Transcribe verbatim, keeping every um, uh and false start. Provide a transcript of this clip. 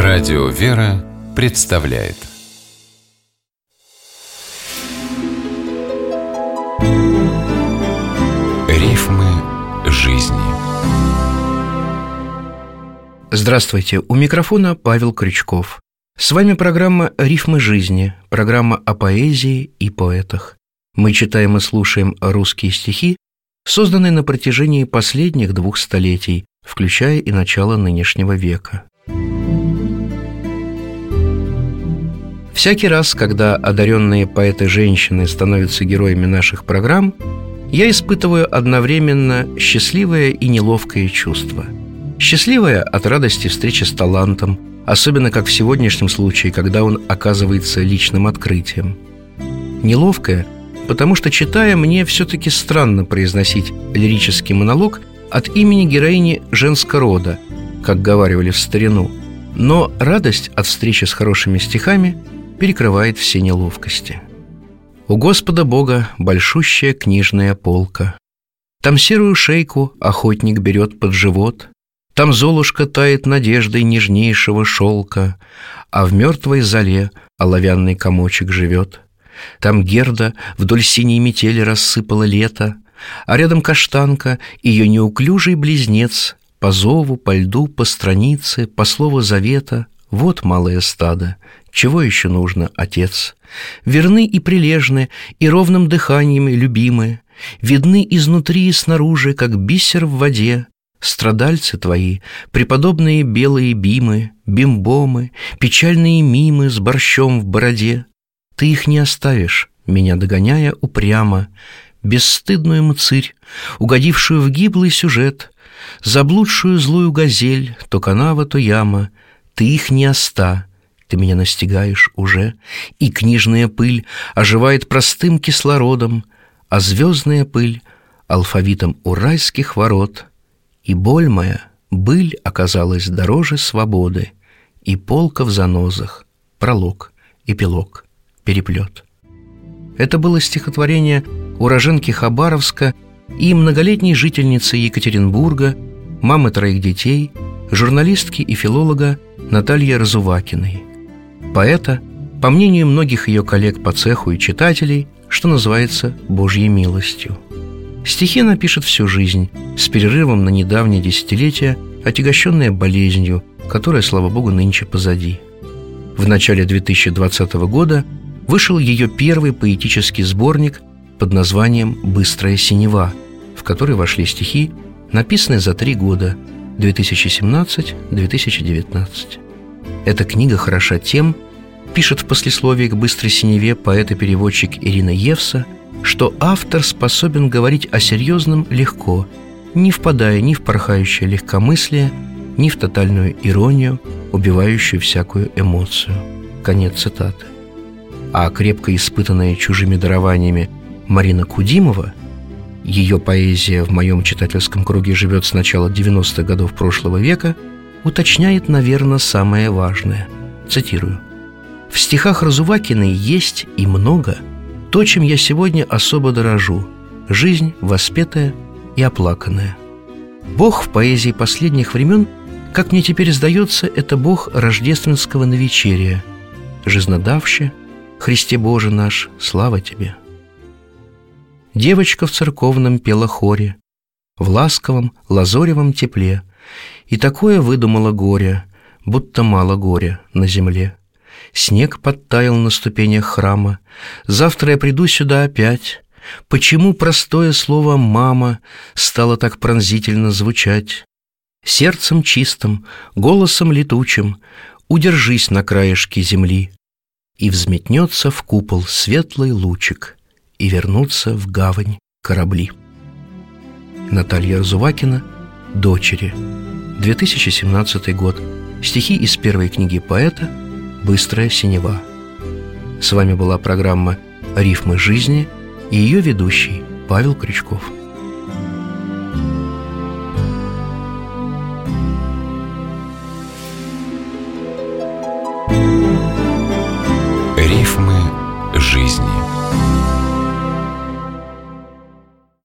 Радио «Вера» представляет Рифмы жизни. Здравствуйте, у микрофона Павел Крючков. С вами программа «Рифмы жизни», программа о поэзии и поэтах. Мы читаем и слушаем русские стихи, созданные на протяжении последних двух столетий, включая и начало нынешнего века. Всякий раз, когда одаренные поэты-женщины становятся героями наших программ, я испытываю одновременно счастливое и неловкое чувство. Счастливое от радости встречи с талантом, особенно как в сегодняшнем случае, когда он оказывается личным открытием. Неловкое, потому что, читая, мне все-таки странно произносить лирический монолог от имени героини женского рода, как говаривали в старину. Но радость от встречи с хорошими стихами перекрывает все неловкости. У Господа Бога большущая книжная полка. Там серую шейку охотник берет под живот, там Золушка тает надеждой нежнейшего шелка, а в мертвой золе оловянный комочек живет. Там Герда вдоль синей метели рассыпала лето, а рядом каштанка, ее неуклюжий близнец, по зову, по льду, по странице, по слову завета. Вот малое стадо, чего еще нужно, отец? Верны и прилежны, и ровным дыханием любимы, видны изнутри и снаружи, как бисер в воде. Страдальцы твои, преподобные белые бимы, бимбомы, печальные мимы с борщом в бороде. Ты их не оставишь, меня догоняя упрямо, бесстыдную мцырь, угодившую в гиблый сюжет, заблудшую злую газель, то канава, то яма. Ты их не оста, ты меня настигаешь уже, и книжная пыль оживает простым кислородом, а звездная пыль — алфавитом у райских ворот. И боль моя, быль оказалась дороже свободы, и полка в занозах, пролог, эпилог, переплет. Это было стихотворение уроженки Хабаровска и многолетней жительницы Екатеринбурга, мамы троих детей, журналистки и филолога Натальи Разувакиной, поэта, по мнению многих ее коллег по цеху и читателей, что называется Божьей милостью. Стихи она пишет всю жизнь, с перерывом на недавнее десятилетие, отягощенное болезнью, которая, слава богу, нынче позади. В начале две тысячи двадцатого года вышел ее первый поэтический сборник под названием «Быстрая синева», в который вошли стихи, написанные за три года – две тысячи семнадцатый — две тысячи девятнадцатый. Эта книга хороша тем, пишет в послесловии к «Быстрой синеве» поэт и переводчик Ирина Евса, что автор способен говорить о серьезном легко, не впадая ни в порхающее легкомыслие, ни в тотальную иронию, убивающую всякую эмоцию. Конец цитаты. А крепко испытанная чужими дарованиями Марина Кудимова, ее поэзия в моем читательском круге живет с начала девяностых годов прошлого века, уточняет, наверное, самое важное. Цитирую: «В стихах Разувакиной есть и много то, чем я сегодня особо дорожу: жизнь воспетая и оплаканная. Бог в поэзии последних времен, как мне теперь сдается, это Бог рождественского навечерия. Жизнодавще, Христе Боже наш, слава Тебе». Девочка в церковном пела хоре, в ласковом лазоревом тепле, и такое выдумала горе, будто мало горя на земле. Снег подтаял на ступенях храма, завтра я приду сюда опять. Почему простое слово «мама» стало так пронзительно звучать? Сердцем чистым, голосом летучим удержись на краешке земли, и взметнется в купол светлый лучик, и вернутся в гавань корабли. Наталья Разувакина, «Дочери», две тысячи семнадцатый год. Стихи из первой книги поэта «Быстрая синева». С вами была программа «Рифмы жизни» и ее ведущий Павел Крючков.